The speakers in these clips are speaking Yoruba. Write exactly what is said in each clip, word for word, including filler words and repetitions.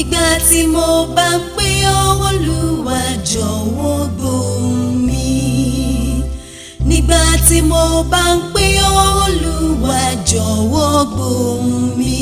nígbà tí mo bá ń pè ọ́ Olúwa jọ̀wọ́ gbóhùn mi. Nígbà tí mo bá ń pè ọ́ Olúwa jọ̀wọ́ gbóhùn mi.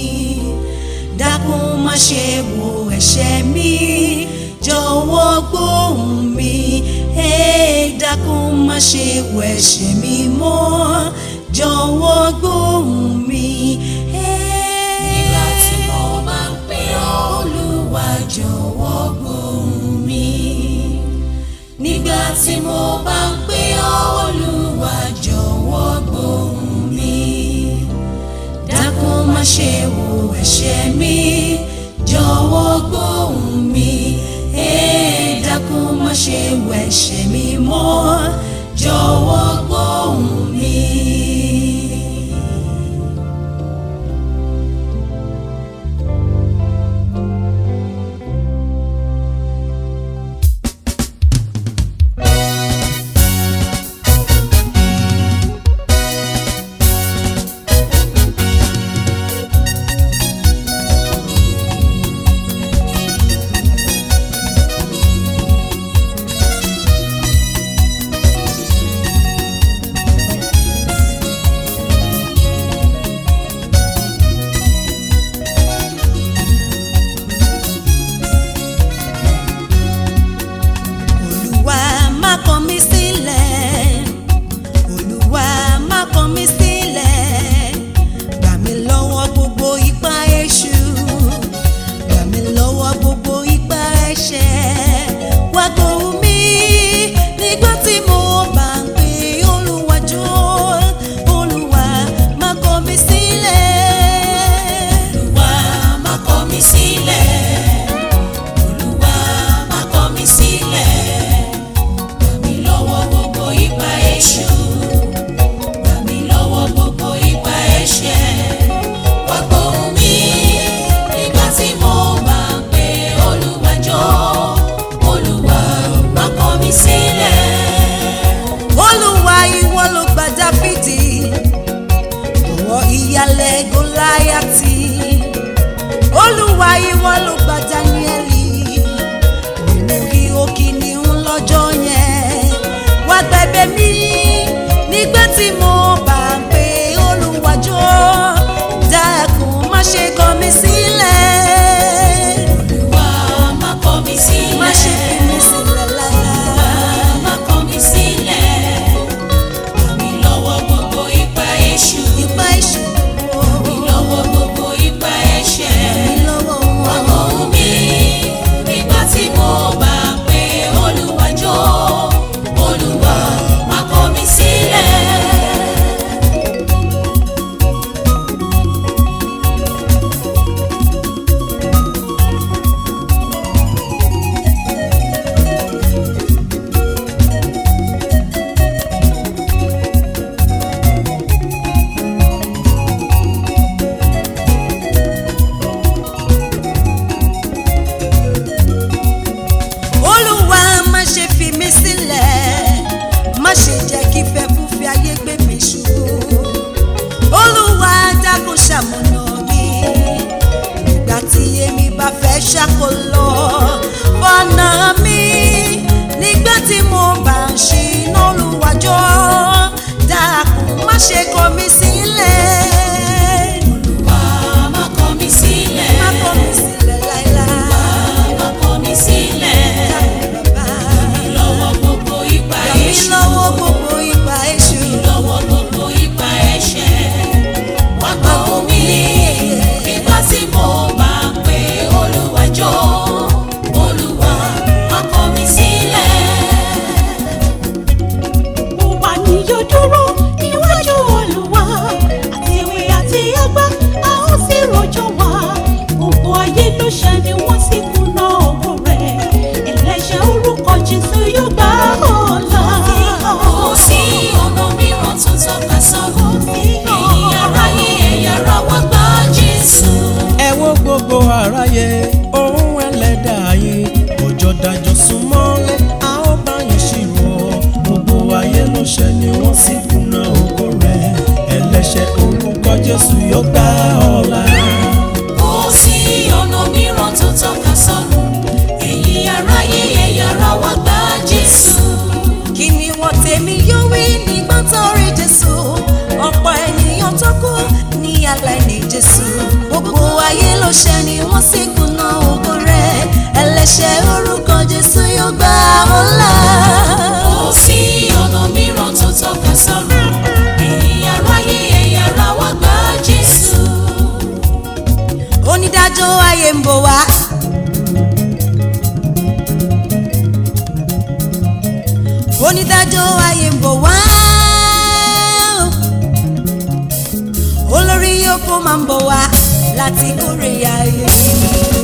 Dákun má ṣe wo ẹ̀ṣẹ̀ mi, jọ̀wọ́ gbóhùn mi. Hey, dákun má ṣe wo ẹ̀ṣẹ̀ mi mọ́, jọ̀wọ́ gbóhùn mi. Nígbà tí mo bá ń pè ọ́ Olúwa jọ̀wọ́ gbóhùn mi. Nígbà tí mo bá ń pè ọ́ Olúwa jọ̀wọ́ gbóhùn mi. Dákun má ṣe wo ẹ̀ṣẹ̀ mi, jọ̀wọ́ gbóhùn mi. Hey, dákun má ṣe wo ẹ̀ṣẹ̀ mi mọ́, jọ̀wọ́ gbóhùn mi. Olúwa ìwọ ló gbà Dáníẹ́lì nínú ihò kìnìún lọ́jọ́ yẹn. Wá gbẹ̀bẹ̀ mi nígbà tí mo bá ń pè Olúwa jọ̀ọ́, dákun má ṣe kọ̀ mí sílẹ̀. Olúwa má kọ̀ mí sílẹ̀. Má ṣe fi mí sílẹ̀ lára. Olúwa má kọ̀ mí sílẹ̀. Gbà mí lọ́wọ́ gbogbo ipá èṣù. Ipá èṣù. Gbà mí lọ́wọ́ gbogbo ipá ẹ̀ṣẹ̀. Wá gbóhùn mi nígbà tí mo bá ń pè Olúwa jọ̀ọ́. Olúwa má kọ̀ mí sílẹ̀. Olúwa má ṣe fi mí sílẹ̀, má ṣe jẹ́ kí fẹ́kúfẹ̀ẹ́ ayé gbé mi ṣubú. Olúwa dákun ṣamọ̀nà mi nígbà tí èmi bá fẹ́ ṣàkólọ. Fọ̀nà mi nígbà tí mo bá ń ṣìnà. Olúwa jọ̀ọ́, dákun má ṣe kọ̀ mí sílẹ̀. Olúwa má kọ̀ mí sílẹ̀. Má kọ̀ mí sílẹ̀ láíláí. Olúwa má kọ̀ mí sílẹ̀. Lọ́wọ́ gbogbo ipá èṣù. Lọ́wọ́ gbogbo ipá èṣù. Lọ́wọ́ gbogbo ipá ẹ̀ṣẹ̀. Wá gbóhùn mi nígbà tí mo bá ń pè Olúwa jọ̀ọ́. Olúwa má kọ̀ mí sílẹ̀. Mo wà ní yóò dúró níwájú Olúwa, àti ewé àti àgbà a ó sì rọ̀jò wá. Gbogbo ayé ló ṣẹ̀ ni wọ́n sì kùnà ògo rẹ̀. Ẹlẹ́ṣẹ̀ orúkọ Jésù yóò gbà ọ̀la. Kò sí ọ̀nà mìíràn tó tọ́ka sọ́run. Ẹ̀yin aráyé, ẹ̀yin ará wa gba Jésù. Ẹ wo gbogbo aráyé, ohun ẹlẹ́dàá yín òjò dájọ́ súnmọ́lé, a ó bá yín ṣírò. Gbogbo ayé ló ṣẹ̀ ni wọ́n sì kùnà ògo rẹ̀. Ẹlẹ́ṣẹ̀ orúkọ Jésù yóò gbà ọ̀la. Kò sí ọ̀nà mìíràn tó tọ́ka onídàájọ́ ayé ń bọ̀ wá olórí yòókù máa ń bọ̀ wá láti kórè ayé.